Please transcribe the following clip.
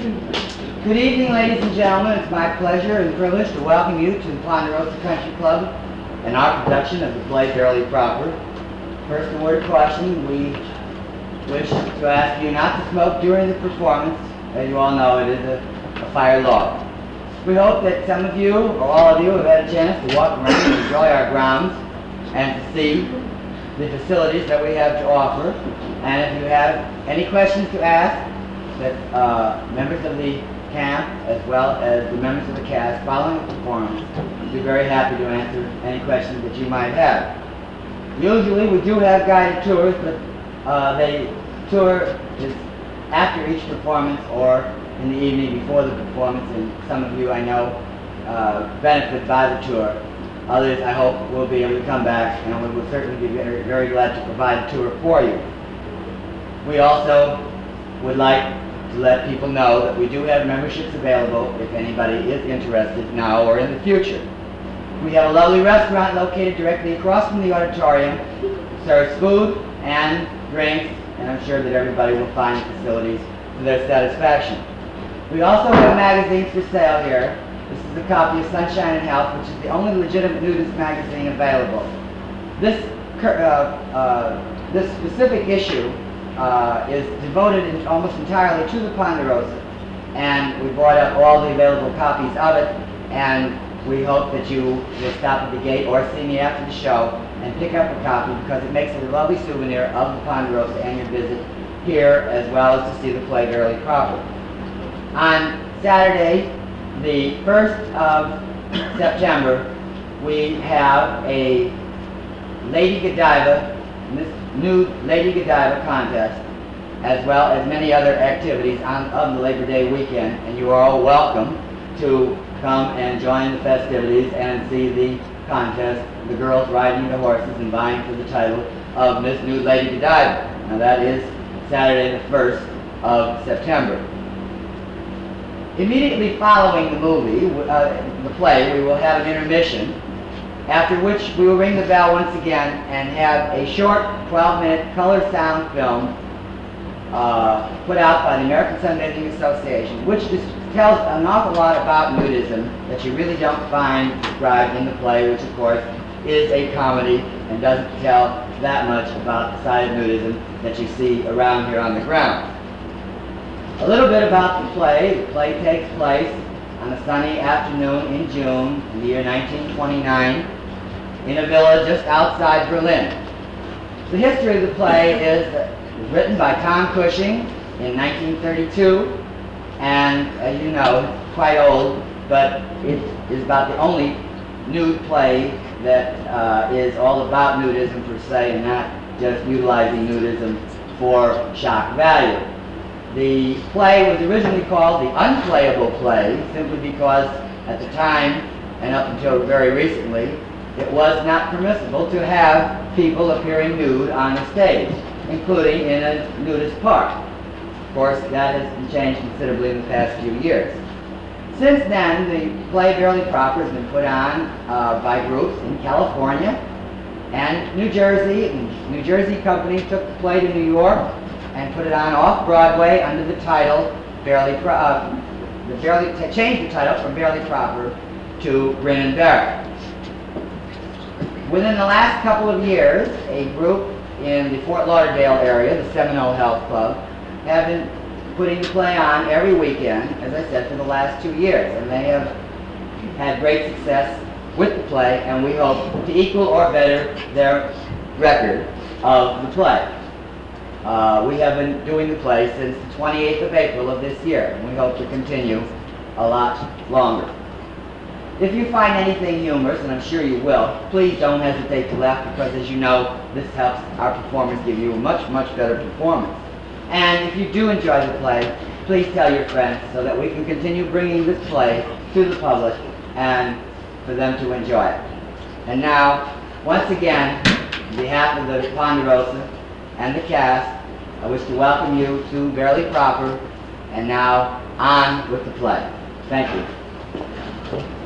Good evening, ladies and gentlemen. It's my pleasure and privilege to welcome you to the Ponderosa Country Club and our production of the play Fairly Proper. First, a word of caution. We wish to ask you not to smoke during the performance. As you all know, it is a fire law. We hope that some of you, or all of you, have had a chance to walk around and enjoy our grounds and to see the facilities that we have to offer. And if you have any questions to ask, that members of the camp, as well as the members of the cast following the performance, we'd be very happy to answer any questions that you might have. Usually we do have guided tours, but the tour is after each performance or in the evening before the performance, and some of you I know benefit by the tour. Others, I hope, will be able to come back, and we will certainly be very, very glad to provide a tour for you. We also would like to let people know that we do have memberships available if anybody is interested now or in the future. We have a lovely restaurant located directly across from the auditorium. It serves food and drinks, and I'm sure that everybody will find the facilities to their satisfaction. We also have magazines for sale here. This is a copy of Sunshine and Health, which is the only legitimate nudist magazine available. This specific issue is devoted almost entirely to the Ponderosa, and we brought up all the available copies of it, and we hope that you will stop at the gate or see me after the show and pick up a copy, because it makes it a lovely souvenir of the Ponderosa and your visit here, as well as to see the play Fairly Proper. On Saturday, the 1st of September, we have a Lady Godiva, nude Lady Godiva contest, as well as many other activities on the Labor Day weekend, and you are all welcome to come and join the festivities and see the contest, the girls riding the horses and vying for the title of Miss Nude Lady Godiva. Now that is Saturday the 1st of September. Immediately following the movie, the play, we will have an intermission, after which we will ring the bell once again and have a short 12-minute color sound film put out by the American Sunbathing Association, which just tells an awful lot about nudism that you really don't find described in the play, which of course is a comedy and doesn't tell that much about the side of nudism that you see around here on the ground. A little bit about the play. The play takes place on a sunny afternoon in June in the year 1929 in a villa just outside Berlin. The history of the play is written by Tom Cushing in 1932, and as you know, it's quite old, but it is about the only nude play that is all about nudism per se, and not just utilizing nudism for shock value. The play was originally called The Unplayable Play, simply because at the time, and up until very recently, it was not permissible to have people appearing nude on a stage, including in a nudist park. Of course, that has changed considerably in the past few years. Since then, the play Fairly Proper has been put on by groups in California and New Jersey. The New Jersey company took the play to New York and put it on off-Broadway under the title changed the title from Fairly Proper to Grin and Bear It. Within the last couple of years, a group in the Fort Lauderdale area, the Seminole Health Club, have been putting the play on every weekend, as I said, for the last 2 years, and they have had great success with the play, and we hope to equal or better their record of the play. We have been doing the play since the 28th of April of this year, and we hope to continue a lot longer. If you find anything humorous, and I'm sure you will, please don't hesitate to laugh, because as you know, this helps our performers give you a much, much better performance. And if you do enjoy the play, please tell your friends so that we can continue bringing this play to the public and for them to enjoy it. And now, once again, on behalf of the Ponderosa and the cast, I wish to welcome you to Fairly Proper, and now on with the play. Thank you.